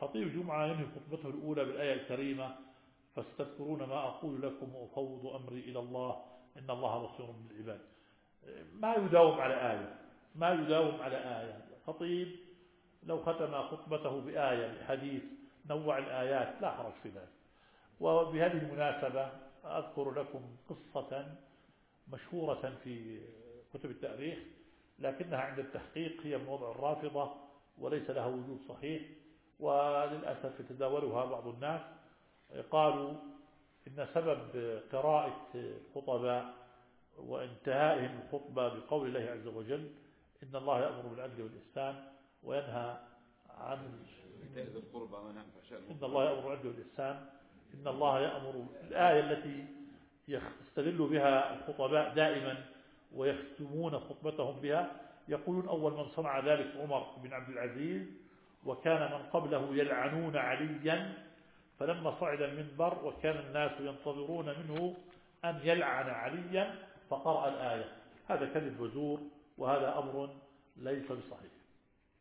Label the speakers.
Speaker 1: خطيب الجمعة ينهي خطبته الأولى بالآية الكريمة: فاستذكرون ما أقول لكم وأفوض أمري إلى الله إن الله بصير بالعباد. ما يداوم على آية. خطيب لو ختم خطبته بآية بحديث نوع الآيات لا حرج في ذلك. وبهذه المناسبة أذكر لكم قصة مشهورة في كتب التاريخ، لكنها عند التحقيق هي من وضع الرافضة وليس لها وجود صحيح، وللأسف يتداولها بعض الناس. قالوا إن سبب قراءة الخطباء وانتهائهم الخطبة بقول الله عز وجل: إن الله يأمر بالعدل والإحسان وينهى عن إن الله يأمر بالعدل والإحسان إن الله يأمر، الآية التي يستدل بها الخطباء دائما ويختمون خطبتهم بها، يقولون: أول من صنع ذلك عمر بن عبد العزيز، وكان من قبله يلعنون عليا، فلما صعد المنبر وكان الناس ينتظرون منه أن يلعن عليا فقرأ الآية. هذا كذب وزور، وهذا أمر ليس بصحيح.